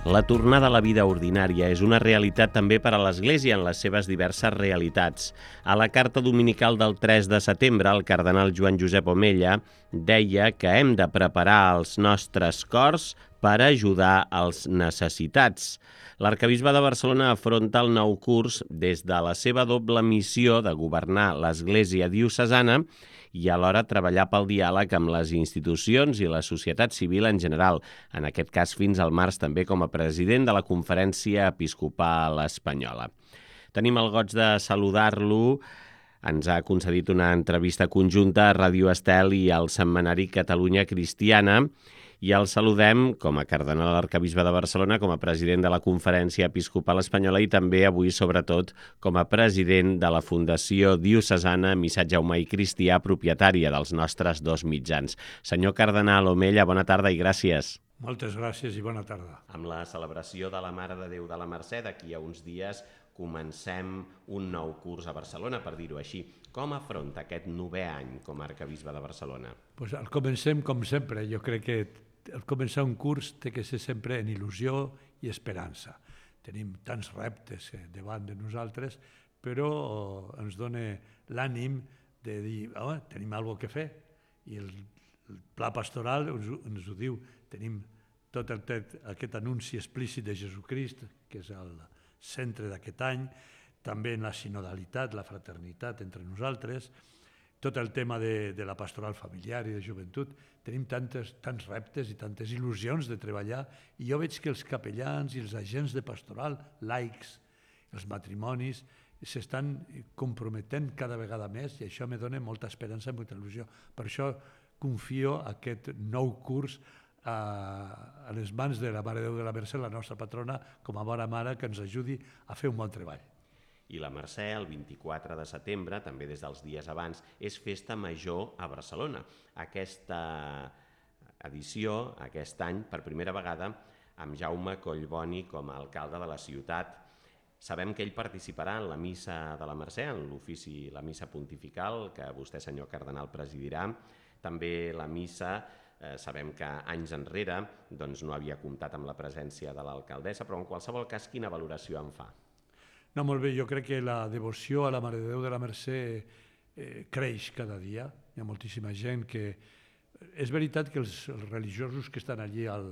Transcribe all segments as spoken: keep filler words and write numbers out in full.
La tornada a la vida ordinària és una realitat també per a l'Església en les seves diverses realitats. A la carta dominical del tres de setembre, el cardenal Joan Josep Omella deia que hem de preparar els nostres cors per ajudar els necessitats. L'arquebisbe de Barcelona afronta el nou curs des de la seva doble missió de governar l'Església diocesana i alhora treballar pel diàleg amb les institucions i la societat civil en general, en aquest cas fins al març també com a president de la Conferència Episcopal Espanyola. Tenim el goig de saludar-lo. Ens ha concedit una entrevista conjunta a Ràdio Estel i al setmanari Catalunya Cristiana, i el saludem com a cardenal arquebisbe de Barcelona, com a president de la Conferència Episcopal Espanyola i també avui, sobretot, com a president de la Fundació Diocesana Missatge Humà i Cristià, propietària dels nostres dos mitjans. Senyor cardenal Omella, bona tarda i gràcies. Moltes gràcies i bona tarda. Amb la celebració de la Mare de Déu de la Mercè, d'aquí a uns dies comencem un nou curs a Barcelona, per dir-ho així. Com afronta aquest novè any com a arquebisbe de Barcelona? Pues el comencem com sempre. Jo crec que el començar un curs té que ser sempre en il·lusió i esperança. Tenim tants reptes davant de nosaltres, però ens dona l'ànim de dir, oh, tenim alguna cosa a fer. I el, el pla pastoral ens, ens ho diu. Tenim tot el, aquest anunci explícit de Jesucrist, que és el centre d'aquest any, també en la sinodalitat, la fraternitat entre nosaltres, tot el tema de, de la pastoral familiar i de joventut. Tenim tantes, tants reptes i tantes il·lusions de treballar, i jo veig que els capellans i els agents de pastoral, laics, els matrimonis, s'estan comprometent cada vegada més, i això me dona molta esperança i molta il·lusió. Per això confio aquest nou curs a, a les mans de la Mare de Déu de la Mercè, la nostra patrona, com a bona mare, que ens ajudi a fer un bon treball. I la Mercè, el vint-i-quatre de setembre, també des dels dies abans, és festa major a Barcelona. Aquesta edició, aquest any, per primera vegada, amb Jaume Collboni com a alcalde de la ciutat. Sabem que ell participarà en la missa de la Mercè, en l'ofici, la missa pontifical, que vostè, senyor cardenal, presidirà. També la missa, eh, sabem que anys enrere doncs, no havia comptat amb la presència de l'alcaldessa, però en qualsevol cas, quina valoració en fa? No, molt bé, jo crec que la devoció a la Mare de Déu de la Mercè eh, creix cada dia. Hi ha moltíssima gent que... És veritat que els, els religiosos que estan allí al,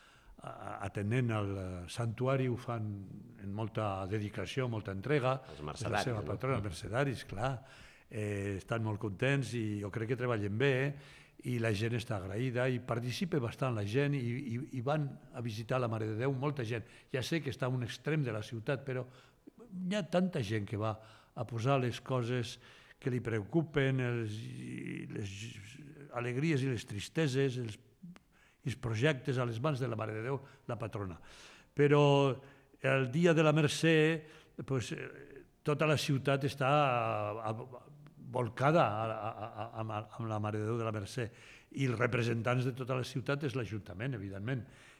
atenent al santuari ho fan en molta dedicació, molta entrega. Els mercedaris. És la seva patrona, els mercedaris, clar. Eh, estan molt contents i jo crec que treballen bé, i la gent està agraïda i participa bastant la gent, i, i, i van a visitar la Mare de Déu molta gent. Ja sé que està a un extrem de la ciutat, però hi ha tanta gent que va a posar les coses que li preocupen, els, les alegries i les tristeses, els, els projectes a les mans de la Mare de Déu, la patrona. Però el dia de la Mercè, pues, tota la ciutat està a, a, volcada a, a, a, amb la Mare de Déu de la Mercè, i els representants de tota la ciutat és l'Ajuntament, evidentment.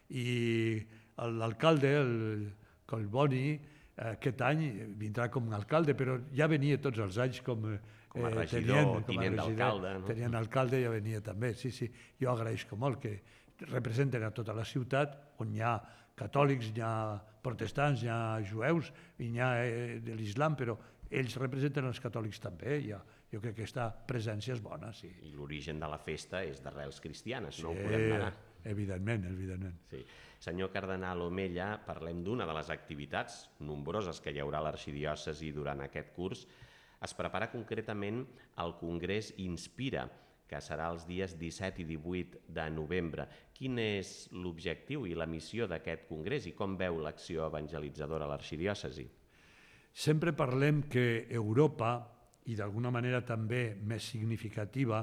I l'alcalde, el Collboni, aquest any vindrà com a alcalde, però ja venia tots els anys com, com a regidor, tenien, tinent d'alcalde. No? Tenien alcalde, ja venia també. Sí, sí. Jo agraeixo molt que representen a tota la ciutat, on hi ha catòlics, hi ha protestants, hi ha jueus, i hi ha eh, de l'islam, però ells representen els catòlics també. Ja, jo crec que aquesta presència és bona, sí. I l'origen de la festa és d'arrels cristianes, sí, no ho podem negar. Evidentment, evidentment. Sí. Senyor cardenal Omella, parlem d'una de les activitats nombroses que hi haurà a l'arxidiòcesi durant aquest curs. Es prepara concretament el Congrés Inspira, que serà els dies disset i divuit de novembre. Quin és l'objectiu i la missió d'aquest congrés i com veu l'acció evangelitzadora a l'arxidiòcesi? Sempre parlem que Europa, i d'alguna manera també més significativa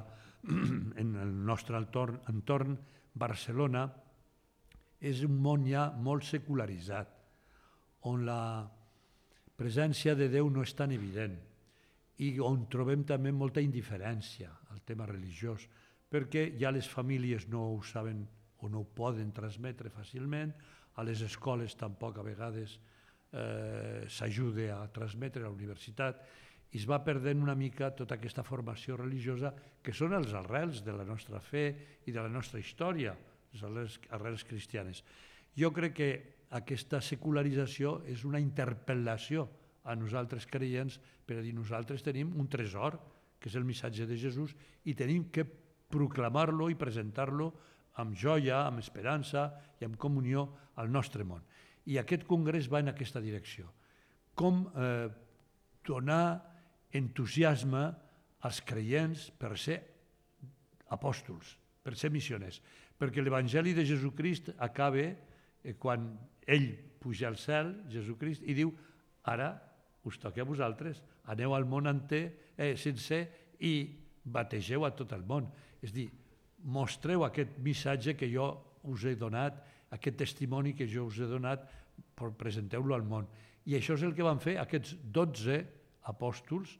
en el nostre entorn, entorn Barcelona, és un món ja molt secularitzat, on la presència de Déu no és tan evident i on trobem també molta indiferència al tema religiós, perquè ja les famílies no ho saben o no ho poden transmetre fàcilment, a les escoles tampoc a vegades eh, s'ajuda a transmetre a la universitat, i es va perdent una mica tota aquesta formació religiosa que són els arrels de la nostra fe i de la nostra història, les arrels cristianes. Jo crec que aquesta secularització és una interpel·lació a nosaltres creients per a dir nosaltres tenim un tresor, que és el missatge de Jesús, i tenim que proclamar-lo i presentar-lo amb joia, amb esperança i amb comunió al nostre món. I aquest congrés va en aquesta direcció. Com eh, donar entusiasme als creients per ser apòstols, per ser missioners, perquè l'Evangeli de Jesucrist acaba eh, quan ell puja al cel, Jesucrist, i diu, ara us toca a vosaltres, aneu al món enter, eh, sencer i bategeu a tot el món. És a dir, mostreu aquest missatge que jo us he donat, aquest testimoni que jo us he donat, presenteu-lo al món. I això és el que van fer aquests dotze apòstols,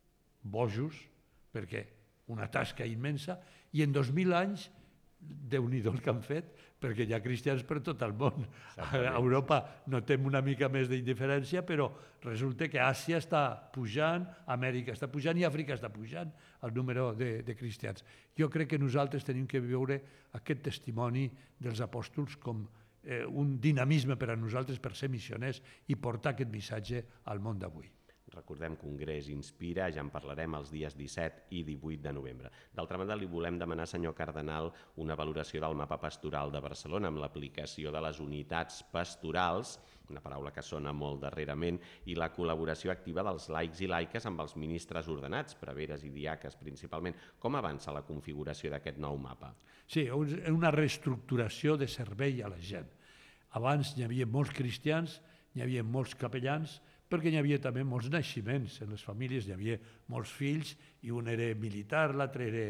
bojos, perquè una tasca immensa, i en dos mil anys, Déu-n'hi-do el que han fet, perquè hi ha cristians per tot el món. A Europa notem una mica més d'indiferència, però resulta que Àsia està pujant, Amèrica està pujant i Àfrica està pujant el número de, de cristians. Jo crec que nosaltres tenim que viure aquest testimoni dels apòstols com eh, un dinamisme per a nosaltres per ser missioners i portar aquest missatge al món d'avui. Recordem, Congrés Inspira, ja en parlarem els dies disset i divuit de novembre. D'altra banda, li volem demanar, senyor cardenal, una valoració del mapa pastoral de Barcelona amb l'aplicació de les unitats pastorals, una paraula que sona molt darrerament, i la col·laboració activa dels laics i laiques amb els ministres ordenats, preveres i diaques principalment. Com avança la configuració d'aquest nou mapa? Sí, una reestructuració de servei a la gent. Abans hi havia molts cristians, hi havia molts capellans, perquè hi havia també molts naixements en les famílies, hi havia molts fills, i un era militar, l'altre era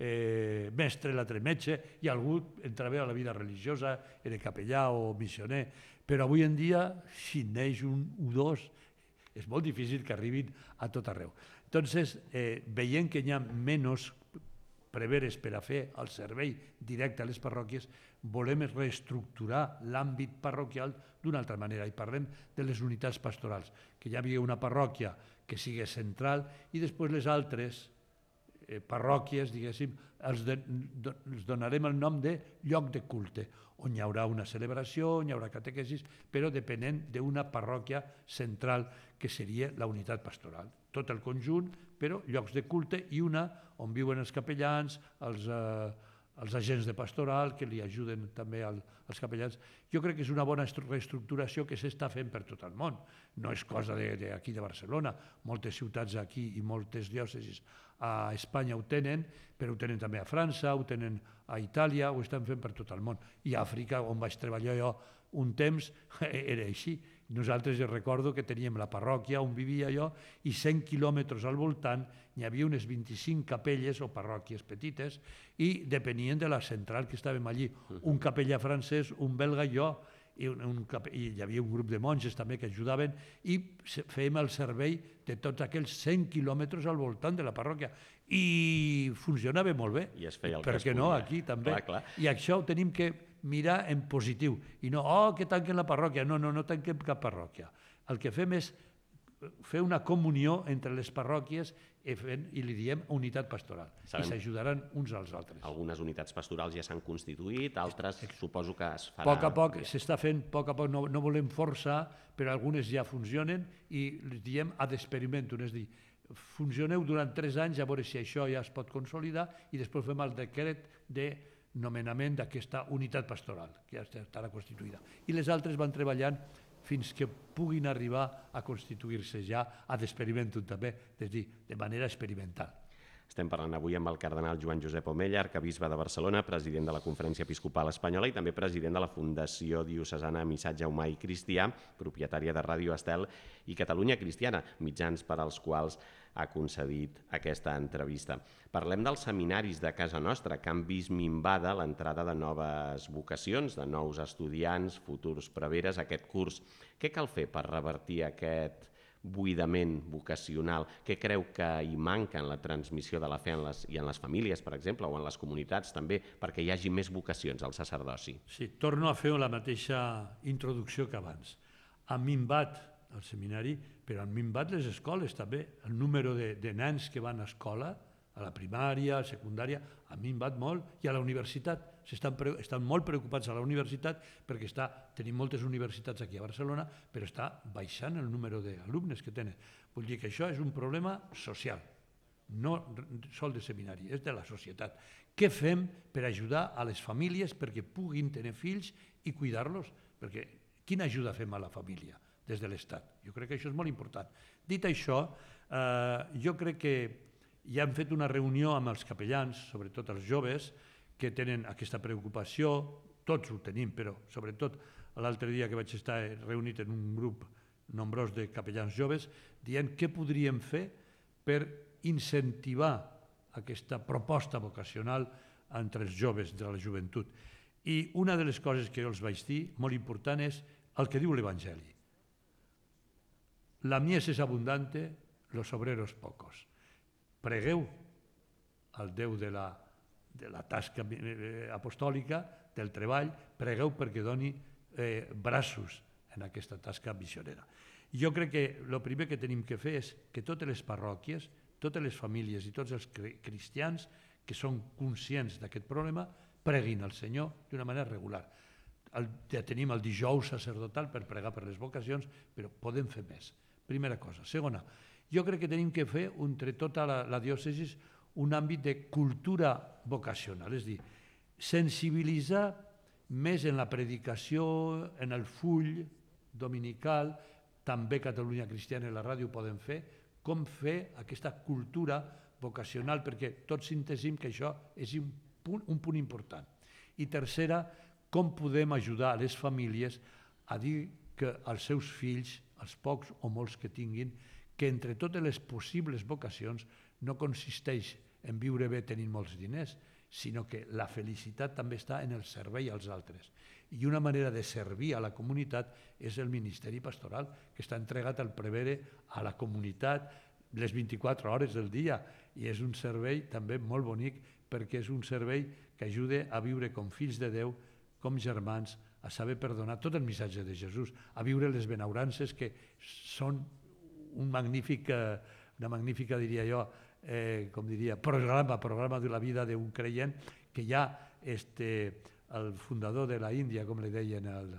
eh, mestre, l'altre metge, i algú entrava a la vida religiosa, era capellà o missioner. Però avui en dia, si neix un o dos, és molt difícil que arribin a tot arreu. Entonces, eh, veient que hi ha menys preveres per a fer el servei directe a les parròquies, volem reestructurar l'àmbit parroquial d'una altra manera, i parlem de les unitats pastorals, que hi havia una parròquia que sigui central i després les altres eh, parròquies, diguéssim, els, de, do, els donarem el nom de lloc de culte, on hi haurà una celebració, on hi haurà catequesis, però depenent d'una parròquia central que seria la unitat pastoral. Tot el conjunt, però llocs de culte i una on viuen els capellans, els, eh, els agents de pastoral que li ajuden també al, als capellans. Jo crec que és una bona reestructuració que s'està fent per tot el món. No és cosa d'aquí de, de Barcelona. Moltes ciutats aquí i moltes diòcesis a Espanya ho tenen, però ho tenen també a França, ho tenen a Itàlia, ho estan fent per tot el món. I a Àfrica, on vaig treballar jo un temps, era així. Nosaltres jo recordo que teníem la parròquia on vivia jo i cent quilòmetres al voltant hi havia unes vint-i-cinc capelles o parròquies petites i depenien de la central que estàvem allí. Un capellà francès, un belga i jo, i, un, un, i hi havia un grup de monges també que ajudaven i fèiem el servei de tots aquells cent quilòmetres al voltant de la parròquia i funcionava molt bé. I es feia el per que què no, aquí també. Clar, clar. I això ho tenim que mirar en positiu i no, oh, que tanquen la parròquia. No, no, no tanquem cap parròquia. El que fem és fer una comunió entre les parròquies i, fent, i li diem unitat pastoral. Sabem. I s'ajudaran uns als altres. Algunes unitats pastorals ja s'han constituït, altres suposo que es farà... A poc a poc s'està fent, a poc a poc, no, no volem forçar, però algunes ja funcionen i les diem ad experimentum, és a dir, funcioneu durant tres anys a veure si això ja es pot consolidar i després fem el decret de nomenament d'aquesta unitat pastoral, que ja estarà constituïda. I les altres van treballant fins que puguin arribar a constituir-se ja ad experimentum també, és a dir, de manera experimental. Estem parlant avui amb el cardenal Joan Josep Omella, arcabisbe de Barcelona, president de la Conferència Episcopal Espanyola i també president de la Fundació Diocesana Missatge Humà i Cristià, propietària de Ràdio Estel i Catalunya Cristiana, mitjans per als quals ha concedit aquesta entrevista. Parlem dels seminaris de casa nostra, que han vist minvada l'entrada de noves vocacions, de nous estudiants, futurs preveres, aquest curs. Què cal fer per revertir aquest buidament vocacional? Què creu que hi manca en la transmissió de la fe en les, i en les famílies, per exemple, o en les comunitats també, perquè hi hagi més vocacions al sacerdoci? Sí, torno a fer la mateixa introducció que abans. Ha minvat el seminari, però han minvat les escoles també. El número de, de nens que van a escola, a la primària, a la secundària, ha minvat molt, i a la universitat estan, estan molt preocupats a la universitat perquè està, tenim moltes universitats aquí a Barcelona, però està baixant el número d'alumnes que tenen. Vull dir que això és un problema social, no sol de seminari, és de la societat. Què fem per ajudar a les famílies perquè puguin tenir fills i cuidar-los? Perquè quina ajuda fem a la família des de l'Estat? Jo crec que això és molt important. Dit això, eh, jo crec que ja hem fet una reunió amb els capellans, sobretot els joves, que tenen aquesta preocupació, tots ho tenim, però sobretot l'altre dia que vaig estar reunit en un grup nombrós de capellans joves, dient què podríem fer per incentivar aquesta proposta vocacional entre els joves de la joventut. I una de les coses que jo els vaig dir, molt important, és el que diu l'Evangeli. La mies es abundante, los obreros pocos. Pregueu al Déu de la, de la tasca apostòlica, del treball, pregueu perquè doni eh, braços en aquesta tasca missionera. Jo crec que el primer que tenim que fer és que totes les parròquies, totes les famílies i tots els cristians que són conscients d'aquest problema preguin al Senyor d'una manera regular. El, ja tenim el dijous sacerdotal per pregar per les vocacions, però podem fer més. Primera cosa. Segona, jo crec que tenim que fer entre tota la, la diòcesi un àmbit de cultura vocacional, és a dir, sensibilitzar més en la predicació, en el full dominical, també Catalunya Cristiana i la ràdio poden fer, com fer aquesta cultura vocacional, perquè tots sintesim que això és un punt, un punt important. I tercera, com podem ajudar a les famílies a dir que els seus fills, els pocs o molts que tinguin, que entre totes les possibles vocacions no consisteix en viure bé tenint molts diners, sinó que la felicitat també està en el servei als altres. I una manera de servir a la comunitat és el ministeri pastoral, que està entregat al prevere a la comunitat les vint-i-quatre hores del dia, i és un servei també molt bonic perquè és un servei que ajuda a viure com fills de Déu, com germans, a saber perdonar tot el missatge de Jesús, a viure les benaurances que són un magnífic, una magnífica, diria jo, eh, com diria, programa, programa de la vida d'un creient, que ja este, el fundador de la Índia, com li deien, el...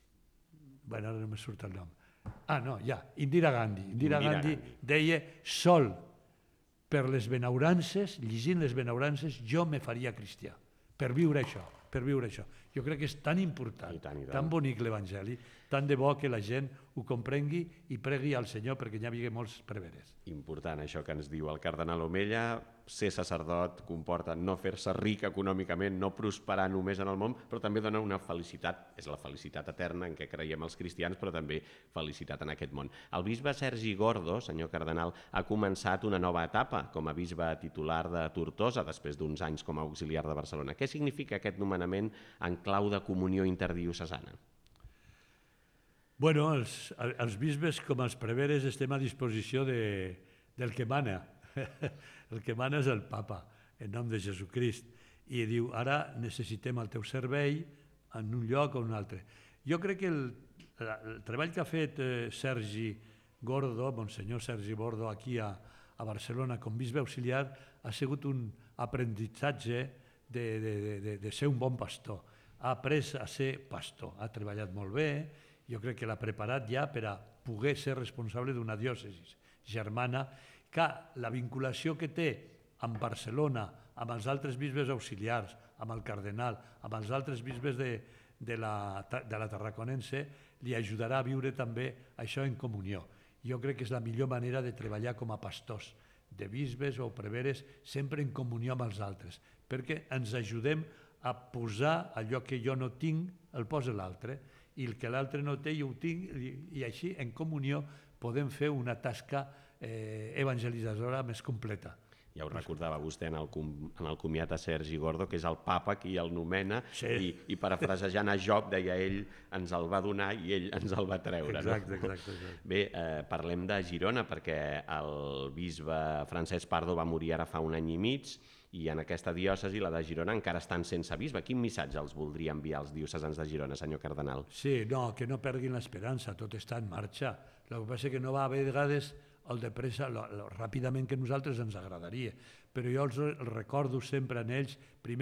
bueno, ara no me surt el nom. Ah, no, ja, Indira Gandhi. Indira, Indira Gandhi, Gandhi deia, sol per les benaurances, llegint les benaurances, jo me faria cristià, per viure això, per viure això. Jo crec que és tan important, I tant, i tant. tan bonic l'Evangeli, tan de bo que la gent ho comprengui i pregui al Senyor perquè n'hi havia molts preveres. Important això que ens diu el cardenal Omella, ser sacerdot comporta no fer-se ric econòmicament, no prosperar només en el món, però també dona una felicitat, és la felicitat eterna en què creiem els cristians, però també felicitat en aquest món. El bisbe Sergi Gordo, senyor cardenal, ha començat una nova etapa com a bisbe titular de Tortosa, després d'uns anys com a auxiliar de Barcelona. Què significa aquest nomenament en clau de comunió interdiocesana? Bueno, els, els bisbes com els preveres estem a disposició de, del que mana. El que mana és el papa, en nom de Jesucrist. I diu, ara necessitem el teu servei en un lloc o en un altre. Jo crec que el, el treball que ha fet eh, Sergi Gordo, Monsenyor Sergi Gordo, aquí a, a Barcelona com bisbe auxiliar, ha sigut un aprenentatge de, de, de, de ser un bon pastor. Ha après a ser pastor, ha treballat molt bé, jo crec que l'ha preparat ja per a poder ser responsable d'una diòcesi germana, que la vinculació que té amb Barcelona, amb els altres bisbes auxiliars, amb el cardenal, amb els altres bisbes de, de, la, de la Tarraconense, li ajudarà a viure també això en comunió. Jo crec que és la millor manera de treballar com a pastors, de bisbes o preveres, sempre en comunió amb els altres, perquè ens ajudem a posar allò que jo no tinc, el posa l'altre, i el que l'altre no té jo ho tinc, i així en comunió podem fer una tasca eh, evangelitzadora més completa. Ja ho recordava vostè en el, en el comiat a Sergi Gordo, que és el papa qui el nomena, sí. i, i parafrasejant a Job, deia ell, ens el va donar i ell ens el va treure. Exacte, no? exacte, exacte. Bé, eh, parlem de Girona, perquè el bisbe Francesc Pardo va morir ara fa un any i mig, i en aquesta diòcesi, la de Girona, encara estan sense bisbe. Quin missatge els voldria enviar als diocesans de Girona, senyor cardenal? Sí, no, que no perdin l'esperança, tot està en marxa. El que passa és que no va a vegades el de pressa, lo, lo, ràpidament que a nosaltres ens agradaria, però jo els recordo sempre en ells, primer,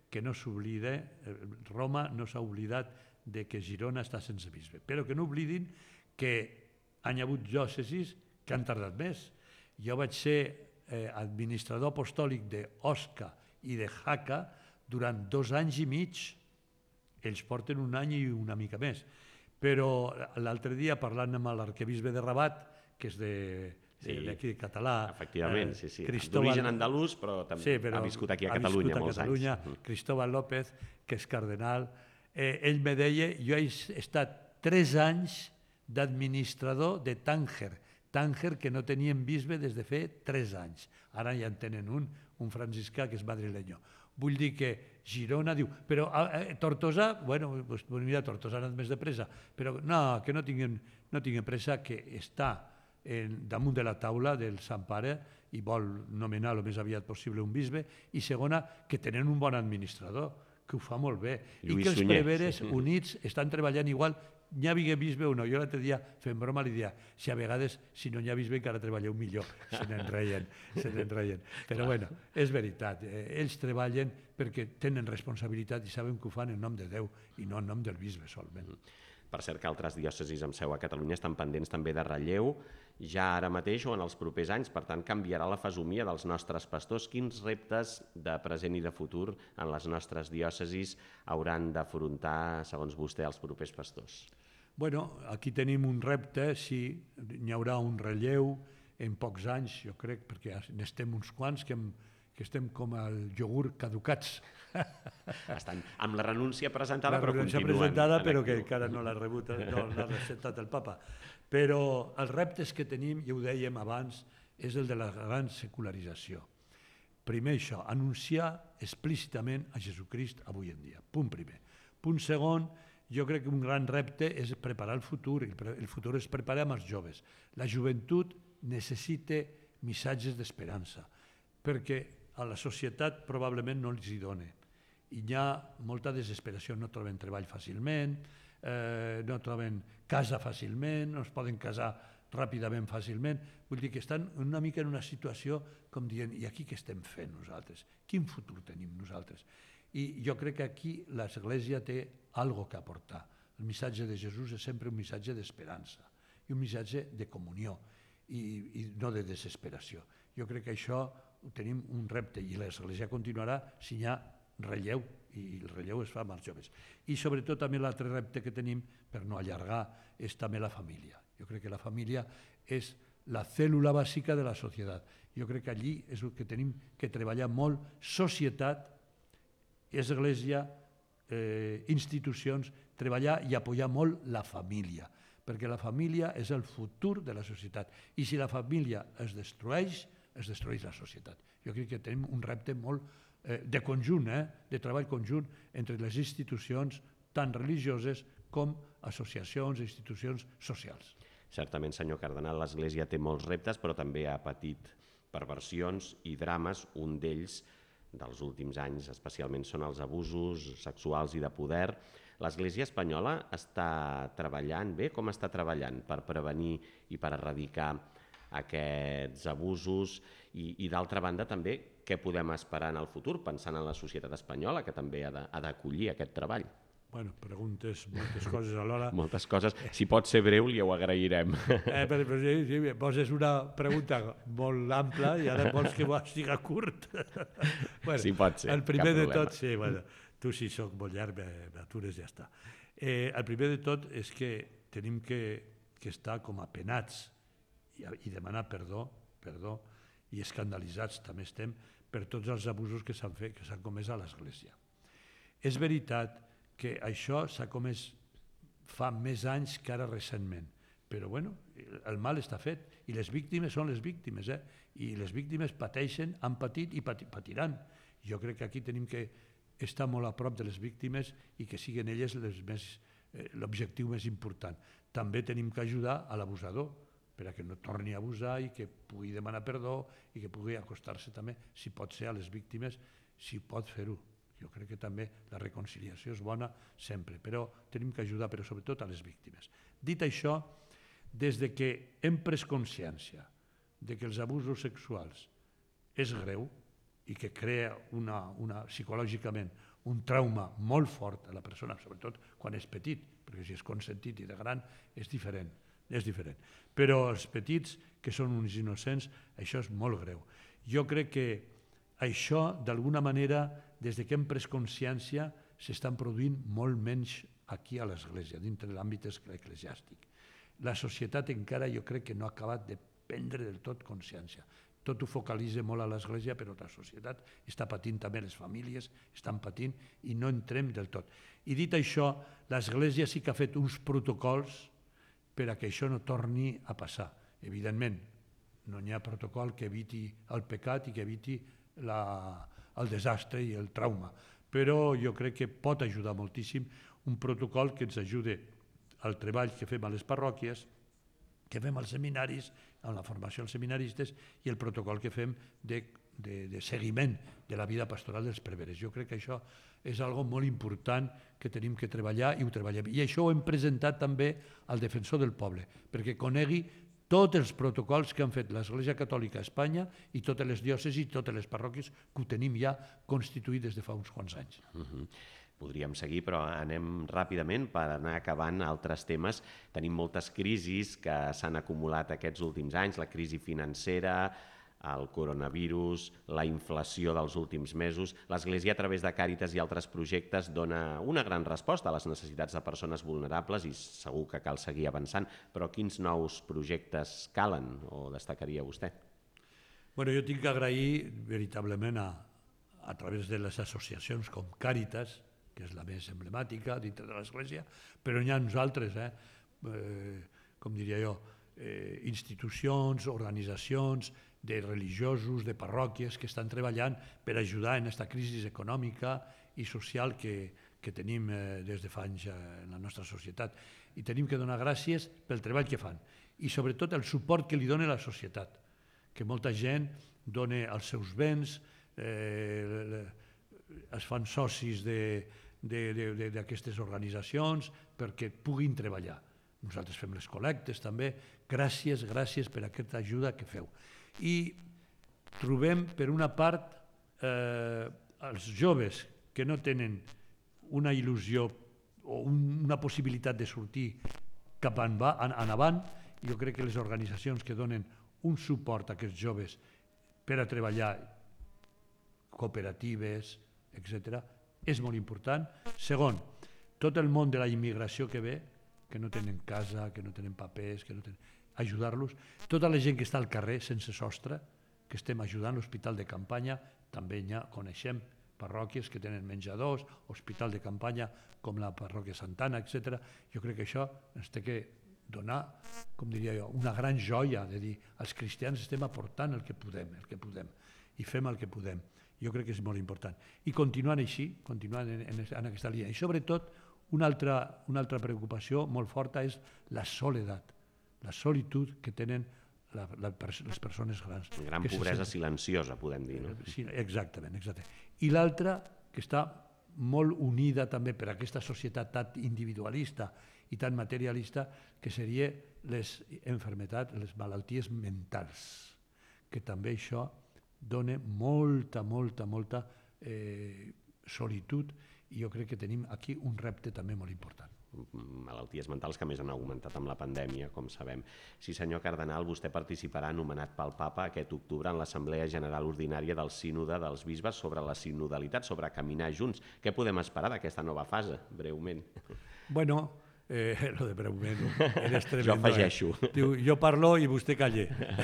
que no s'oblida, Roma no s'ha oblidat de que Girona està sense bisbe, però que no oblidin que hi ha hagut diòcesis que han tardat més. Jo vaig ser eh, administrador apostòlic d'Osca i de Jaca durant dos anys i mig. Ells porten un any i una mica més. Però l'altre dia, parlant amb l'arquebisbe de Rabat, que és d'aquí, català... Efectivament, sí, sí. D'origen andalús, però també ha viscut aquí a Catalunya molts anys. Cristóbal López, que és cardenal, ell me deia, jo he estat tres anys d'administrador de Tànger, Tànger que no tenien bisbe des de fer tres anys. Ara ja en tenen un, un franciscà que és madrileño. Vull dir que Girona diu, però eh, Tortosa, bueno, pues, mira, Tortosa ha anat més de pressa, però no, que no tinguin, no tinguin pressa, que està en, damunt de la taula del Sant Pare i vol nomenar el més aviat possible un bisbe, i segona, que tenen un bon administrador, que ho fa molt bé, Lluís i que els Sunyer, preveres sí. units estan treballant igual, n'hi ha bisbe o no. Jo l'altre dia, fent broma, li dia, si a vegades, si no n'hi ha bisbe, encara treballeu millor. Se n'enreien, se n'enreien. Però bueno, és veritat. Ells treballen perquè tenen responsabilitat i saben que ho fan en nom de Déu i no en nom del bisbe solament. Per cert que altres diòcesis amb seu a Catalunya estan pendents també de relleu, ja ara mateix o en els propers anys, per tant canviarà la fesomia dels nostres pastors. Quins reptes de present i de futur en les nostres diòcesis hauran d'afrontar, segons vostè, els propers pastors? Bueno, aquí tenim un repte, sí, n'hi haurà un relleu en pocs anys, jo crec, perquè n'estem uns quants que hem que estem com el iogurt caducats. Estan amb la renúncia presentada, la però renúncia continuen. presentada, però que encara no l'ha rebut, no l'ha receptat el papa. Però els reptes que tenim, ja ho dèiem abans, és el de la gran secularització. Primer això, anunciar explícitament a Jesucrist avui en dia. Punt primer. Punt segon, jo crec que un gran repte és preparar el futur. El futur es prepara amb els joves. La joventut necessita missatges d'esperança, perquè a la societat probablement no els hi dona. I hi ha molta desesperació, no troben treball fàcilment, eh, no troben casa fàcilment, no es poden casar ràpidament fàcilment. Vull dir que estan una mica en una situació com dient, i aquí què estem fent nosaltres? Quin futur tenim nosaltres? I jo crec que aquí l'Església té alguna que aportar. El missatge de Jesús és sempre un missatge d'esperança i un missatge de comunió i, i no de desesperació. Jo crec que això tenim un repte i l'Església continuarà si hi ha relleu, i el relleu es fa amb els joves. I sobretot també l'altre repte que tenim, per no allargar, és també la família. Jo crec que la família és la cèl·lula bàsica de la societat. Jo crec que allí és el que tenim que treballar molt, societat, Església, eh, institucions, treballar i apoyar molt la família, perquè la família és el futur de la societat. I si la família es destrueix, es destrueix la societat. Jo crec que tenim un repte molt eh, de conjunt, eh, de treball conjunt entre les institucions tant religioses com associacions i institucions socials. Certament, senyor cardenal, l'Església té molts reptes, però també ha patit perversions i drames. Un d'ells, dels últims anys, especialment, són els abusos sexuals i de poder. L'Església espanyola està treballant bé? Com està treballant per prevenir i per erradicar aquests abusos i, i d'altra banda també què podem esperar en el futur pensant en la societat espanyola que també ha d'acollir aquest treball? Bueno, preguntes moltes coses alhora. Moltes coses. Si pot ser breu, li ho agrairem. Eh, però, però, sí, sí, poses una pregunta molt ampla i ara vols que sigui curt. Bueno, sí, pot ser, el primer cap de problema. tot, sí, bueno, tu si soc molt llarg, m'atures i ja està. Eh, el primer de tot és que tenim que, que estar com apenats i, i demanar perdó, perdó, i escandalitzats també estem per tots els abusos que s'han fet, que s'han comès a l'Església. És veritat que això s'ha comès fa més anys que ara recentment, però bueno, el mal està fet i les víctimes són les víctimes, eh? I les víctimes pateixen, han patit i pati, patiran. Jo crec que aquí tenim que estar molt a prop de les víctimes i que siguin elles les més, eh, l'objectiu més important. També tenim que ajudar a l'abusador per a que no torni a abusar i que pugui demanar perdó i que pugui acostar-se també, si pot ser, a les víctimes, si pot fer-ho. Jo crec que també la reconciliació és bona sempre, però tenim que ajudar, però sobretot a les víctimes. Dit això, des de que hem pres consciència de que els abusos sexuals és greu i que crea una, una, psicològicament un trauma molt fort a la persona, sobretot quan és petit, perquè si és consentit i de gran és diferent, és diferent. Però els petits, que són uns innocents, això és molt greu. Jo crec que això, d'alguna manera, des que hem pres consciència, s'estan produint molt menys aquí a l'Església, dintre de l'àmbit eclesiàstic. La societat encara jo crec que no ha acabat de prendre del tot consciència. Tot ho focalitza molt a l'Església, però la societat està patint també, les famílies estan patint i no entrem del tot. I dit això, l'Església sí que ha fet uns protocols per a que això no torni a passar. Evidentment, no hi ha protocol que eviti el pecat i que eviti la, el desastre i el trauma, però jo crec que pot ajudar moltíssim un protocol que ens ajude al treball que fem a les parròquies, que fem als seminaris, en la formació als seminaristes, i el protocol que fem de, de, de seguiment de la vida pastoral dels preveres. Jo crec que això és algo molt important que tenim que treballar i ho treballem. I això ho hem presentat també al defensor del poble, perquè conegui tots els protocols que han fet l'Església Catòlica a Espanya i totes les diòcesis i totes les parròquies que ho tenim ja constituït des de fa uns quants anys. Uh-huh. Podríem seguir, però anem ràpidament per anar acabant altres temes. Tenim moltes crisis que s'han acumulat aquests últims anys, la crisi financera, el coronavirus, la inflació dels últims mesos. L'Església, a través de Càritas i altres projectes, dona una gran resposta a les necessitats de persones vulnerables i segur que cal seguir avançant. Però quins nous projectes calen o destacaria vostè? Bueno, jo tinc que agrair veritablement a, a través de les associacions com Càritas, que és la més emblemàtica dintre de l'Església, però n'hi ha uns altres, eh? Eh, com diria jo, eh, institucions, organitzacions, de religiosos, de parròquies que estan treballant per ajudar en aquesta crisi econòmica i social que, que tenim eh, des de fa anys en la nostra societat. I tenim que donar gràcies pel treball que fan i sobretot el suport que li dona la societat, que molta gent dona els seus béns, eh, es fan socis d'aquestes organitzacions perquè puguin treballar. Nosaltres fem les col·lectes també. Gràcies, gràcies per aquesta ajuda que feu. I trobem, per una part, eh, els joves que no tenen una il·lusió o una possibilitat de sortir cap en avant. Jo crec que les organitzacions que donen un suport a aquests joves per a treballar, cooperatives, etcètera, és molt important. Segon, tot el món de la immigració que ve, que no tenen casa, que no tenen papers, que no tenen... ajudar-los. Tota la gent que està al carrer sense sostre, que estem ajudant, l'hospital de campanya, també ja coneixem parròquies que tenen menjadors, hospital de campanya com la parròquia Santana, etcètera. Jo crec que això ens té que donar, com diria jo, una gran joia de dir els cristians estem aportant el que podem, el que podem, i fem el que podem. Jo crec que és molt important. I continuant així, continuant en, en, en aquesta línia. I sobretot, una altra, una altra preocupació molt forta és la soledat, la solitud que tenen la, la, les persones grans. Gran pobresa silenciosa, podem dir, no? Sí, exactament, exactament. I l'altra, que està molt unida també per aquesta societat tan individualista i tan materialista, que seria les enfermetats, les malalties mentals, que també això dona molta, molta, molta eh, solitud, i jo crec que tenim aquí un repte també molt important. Malalties mentals que més han augmentat amb la pandèmia, com sabem. Sí, senyor cardenal, vostè participarà nomenat pel papa aquest octubre en l'Assemblea General Ordinària del Sínode dels Bisbes sobre la sinodalitat, sobre caminar junts. Què podem esperar d'aquesta nova fase, breument? Bueno, eh, lo de breument, eres tremendo. Jo afegeixo. Eh? Diu, jo parlo i vostè calle.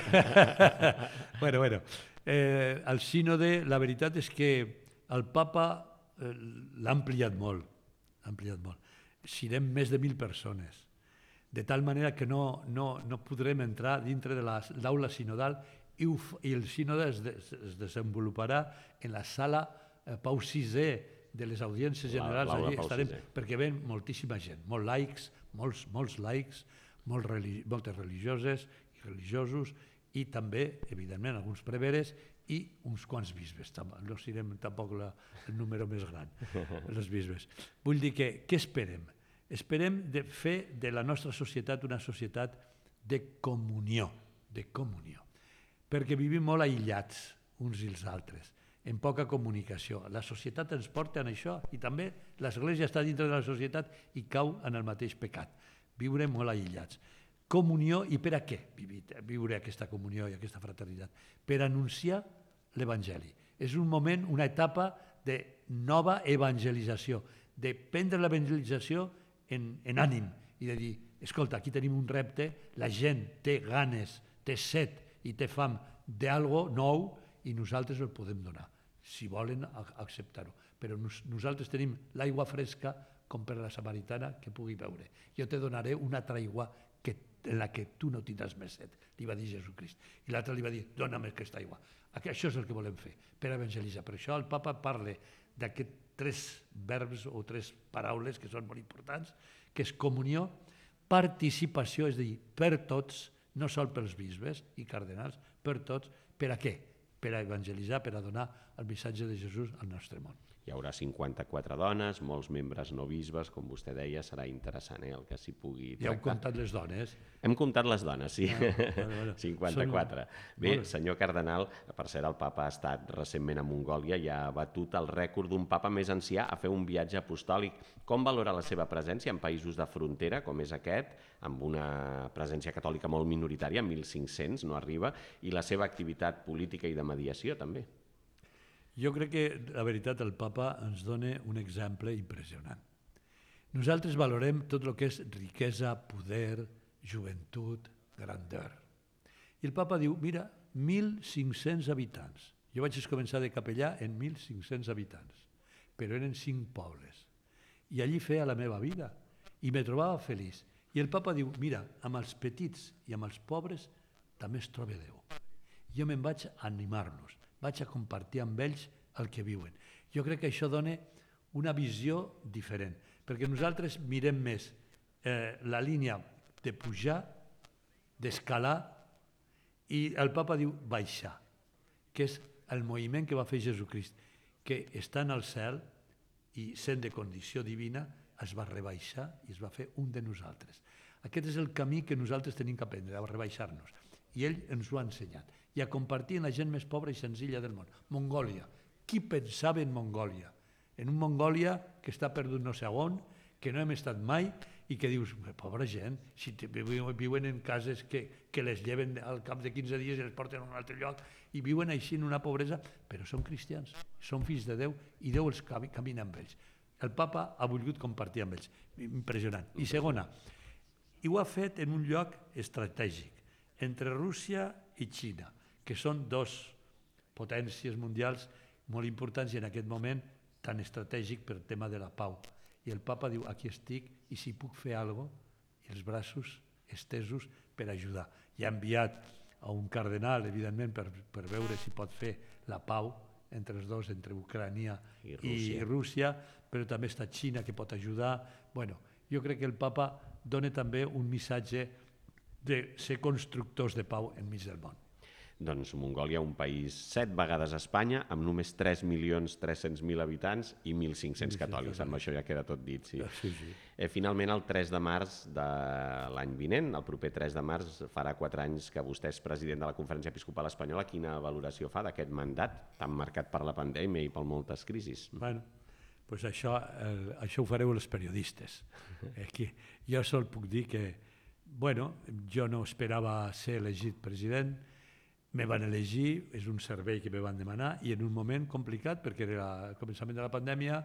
bueno, bueno. Eh, el sínode, la veritat és que el papa eh, l'ha ampliat molt, l'ha ampliat molt. Serem més de mil persones, de tal manera que no, no, no podrem entrar dintre de l'aula sinodal i, uf, i el sínode es, de, es desenvoluparà en la sala eh, Pau sisè de les audiències generals. Allí estarem, perquè ven moltíssima gent, molts laics, molts, molts laics, molt religi moltes religioses i religiosos, i també, evidentment, alguns preveres i uns quants bisbes. No serem tampoc la, el número més gran, els bisbes. Vull dir que, què esperem? Esperem de fer de la nostra societat una societat de comunió, de comunió, perquè vivim molt aïllats uns i els altres. en poca comunicació. La societat ens porta en això i també l'Església està dintre de la societat i cau en el mateix pecat. Viure molt aïllats. Comunió, i per a què viure aquesta comunió i aquesta fraternitat? Per anunciar l'Evangeli. És un moment, una etapa de nova evangelització, de prendre l'evangelització en, en ànim i de dir, escolta, aquí tenim un repte, la gent té ganes, té set i té fam d'algo nou i nosaltres el podem donar, si volen acceptar-ho. Però nos, nosaltres tenim l'aigua fresca com per la samaritana que pugui beure. Jo te donaré una altra aigua que, en la que tu no tindràs més set, li va dir Jesucrist. I l'altre li va dir, dona'm aquesta aigua. Això és el que volem fer, per evangelitzar. Per això el papa parla d'aquests tres verbs o tres paraules que són molt importants, que és comunió, participació, és a dir, per tots, no sol pels bisbes i cardenals, per tots, per a què? Per a evangelitzar, per a donar el missatge de Jesús al nostre món. Hi haurà cinquanta-quatre dones, molts membres no bisbes, com vostè deia, serà interessant eh, el que s'hi pugui tractar. Ja heu comptat les dones? Hem comptat les dones, sí, ah, bueno, bueno. cinquanta-quatre. Són... Bé, senyor cardenal, per cert, el papa ha estat recentment a Mongòlia i ha batut el rècord d'un papa més ancià a fer un viatge apostòlic. Com valora la seva presència en països de frontera, com és aquest, amb una presència catòlica molt minoritària, mil cinc-cents, no arriba, i la seva activitat política i de mediació, també? Jo crec que, la veritat, el papa ens dona un exemple impressionant. Nosaltres valorem tot el que és riquesa, poder, joventut, grandeur. I el papa diu, mira, mil cinc-cents habitants. Jo vaig començar de capellà en mil cinc-cents habitants, però eren cinc pobles. I allí feia la meva vida i me trobava feliç. I el papa diu, mira, amb els petits i amb els pobres també es troba Déu. Jo me'n vaig a animar-los, vaig a compartir amb ells el que viuen. Jo crec que això dona una visió diferent, perquè nosaltres mirem més eh, la línia de pujar, d'escalar, i el papa diu baixar, que és el moviment que va fer Jesucrist, que estant al cel i sent de condició divina, es va rebaixar i es va fer un de nosaltres. Aquest és el camí que nosaltres tenim que aprendre, a rebaixar-nos. I ell ens ho ha ensenyat. I a compartir amb la gent més pobra i senzilla del món. Mongòlia. Qui pensava en Mongòlia? En un Mongòlia que està perdut no sé on, que no hem estat mai, i que dius, pobra gent, si viuen en cases que, que les lleven al cap de quinze dies i les porten a un altre lloc, i viuen així en una pobresa, però són cristians, són fills de Déu, i Déu els camina amb ells. El papa ha volgut compartir amb ells. Impressionant. I segona, i ho ha fet en un lloc estratègic, entre Rússia i Xina, que són dos potències mundials molt importants i en aquest moment tan estratègic per tema de la pau. I el papa diu, aquí estic i si puc fer alguna cosa, els braços estesos per ajudar. I ha enviat a un cardenal, evidentment, per, per veure si pot fer la pau entre els dos, entre Ucrània i Rússia, i Rússia, però també està Xina que pot ajudar. Bueno, jo crec que el papa dona també un missatge de ser constructors de pau enmig del món. Doncs Mongòlia, un país set vegades a Espanya, amb només tres milions tres-cents mil habitants i mil cinc-cents catòlics. Amb això ja queda tot dit. Sí. Sí, sí. Eh, finalment, el tres de març de l'any vinent, el proper tres de març, farà quatre anys que vostè és president de la Conferència Episcopal Espanyola. Quina valoració fa d'aquest mandat tan marcat per la pandèmia i per moltes crisis? Bueno, pues això, eh, això ho fareu els periodistes. Eh, que jo sol puc dir que, bueno, jo no esperava ser elegit president, me van elegir, és un servei que me van demanar, i en un moment complicat, perquè era el començament de la pandèmia,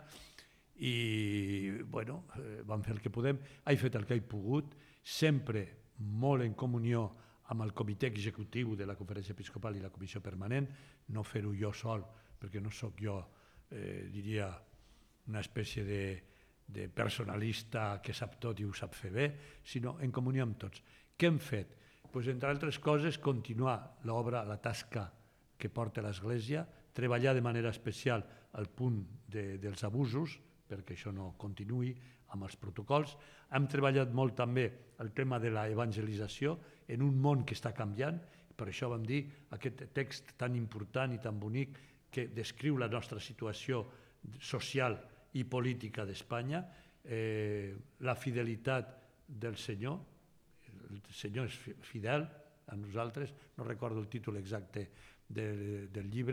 i bueno, eh, vam fer el que podem. He fet el que he pogut, sempre molt en comunió amb el comitè executiu de la Conferència Episcopal i la Comissió Permanent, no fer-ho jo sol, perquè no sóc jo, eh, diria, una espècie de, de personalista que sap tot i ho sap fer bé, sinó en comunió amb tots. Què hem fet? Pues, entre altres coses, continuar l'obra, la tasca que porta l'Església, treballar de manera especial al punt de, dels abusos, perquè això no continuï amb els protocols. Hem treballat molt també el tema de l'evangelització en un món que està canviant, per això vam dir aquest text tan important i tan bonic que descriu la nostra situació social i política d'Espanya, eh, la fidelitat del Senyor. El Senyor és fidel a nosaltres, no recordo el títol exacte de, del llibre,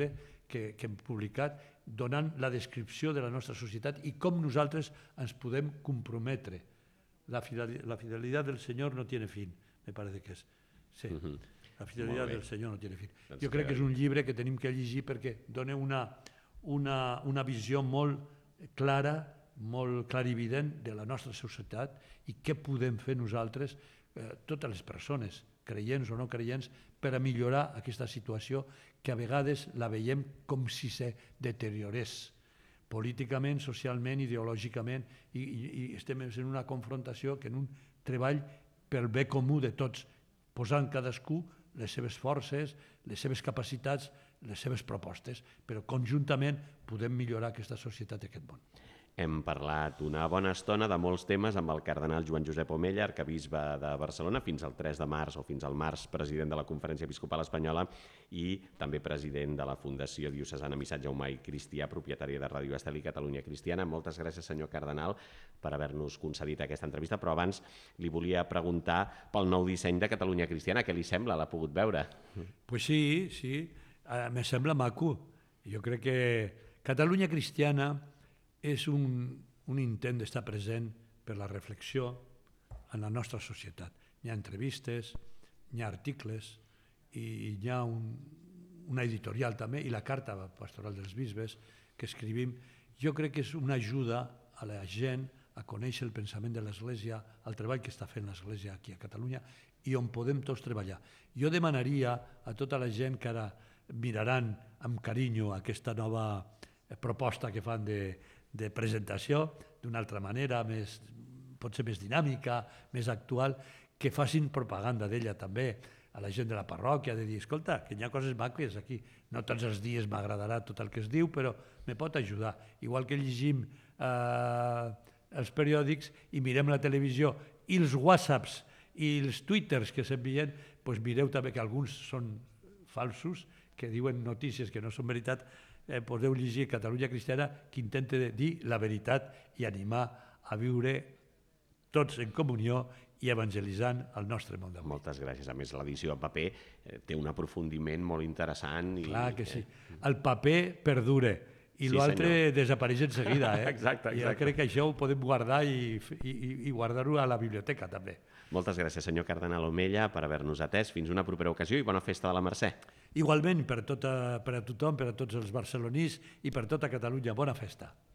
que, que hem publicat, donant la descripció de la nostra societat i com nosaltres ens podem comprometre. La, fidel, la fidelitat del Senyor no tiene fin, me parece que és. Sí, uh -huh. La fidelitat del Senyor no tiene fin. Doncs jo crec que és un llibre que tenim que llegir perquè dona una, una, una visió molt clara, molt clarivident de la nostra societat i què podem fer nosaltres, eh, totes les persones, creients o no creients, per a millorar aquesta situació que a vegades la veiem com si se deteriorés políticament, socialment, ideològicament, i, i, i estem en una confrontació que en un treball pel bé comú de tots, posant cadascú les seves forces, les seves capacitats, les seves propostes, però conjuntament podem millorar aquesta societat i aquest món. Hem parlat una bona estona de molts temes amb el cardenal Joan Josep Omella, arquebisbe de Barcelona, fins al tres de març o fins al març president de la Conferència Episcopal Espanyola i també president de la Fundació Diocesana Missatge Humà i Cristià, propietària de Ràdio Estel i Catalunya Cristiana. Moltes gràcies, senyor cardenal, per haver-nos concedit aquesta entrevista, però abans li volia preguntar pel nou disseny de Catalunya Cristiana. Què li sembla? L'ha pogut veure? Pues sí, sí, uh, me sembla maco. Jo crec que Catalunya Cristiana és un, un intent d'estar present per la reflexió en la nostra societat. Hi ha entrevistes, hi ha articles i hi ha un, una editorial també i la carta pastoral dels bisbes que escrivim. Jo crec que és una ajuda a la gent a conèixer el pensament de l'Església, el treball que està fent l'Església aquí a Catalunya i on podem tots treballar. Jo demanaria a tota la gent que ara miraran amb carinyo aquesta nova proposta que fan de de presentació d'una altra manera, més, potser més dinàmica, més actual, que facin propaganda d'ella també a la gent de la parròquia, de dir, escolta, que hi ha coses maques aquí, no tots els dies m'agradarà tot el que es diu, però me pot ajudar. Igual que llegim eh, els periòdics i mirem la televisió i els whatsapps i els twitters que s'envien, doncs mireu també que alguns són falsos, que diuen notícies que no són veritat. Eh, podeu llegir Catalunya Cristiana, que intenta dir la veritat i animar a viure tots en comunió i evangelitzant el nostre món d'avui. Moltes gràcies. A més, l'edició en paper eh, té un aprofundiment molt interessant. I, Clar que sí. El paper perdura i sí, l'altre desapareix en seguida. Eh? Exacte, exacte. I jo crec que això ho podem guardar i, i, i guardar-ho a la biblioteca també. Moltes gràcies, senyor cardenal Omella, per haver-nos atès. Fins una propera ocasió i bona festa de la Mercè. Igualment, per, tota, per a tothom, per a tots els barcelonins i per tota Catalunya, bona festa.